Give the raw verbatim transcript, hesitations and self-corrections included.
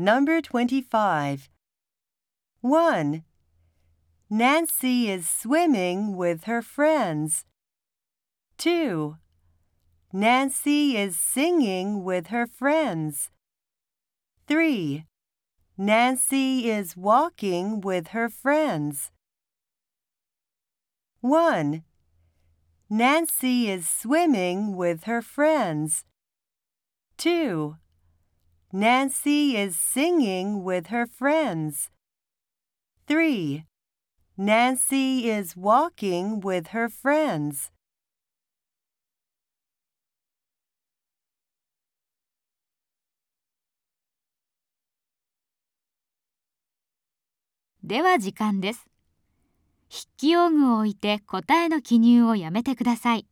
Number twenty-five. one. Nancy is swimming with her friends. two. Nancy is singing with her friends. three. Nancy is walking with her friends. one. Nancy is swimming with her friends. two. Nancy is singing with her friends. three. Nancy is walking with her friends. では時間です。筆記用具を置いて答えの記入をやめてください。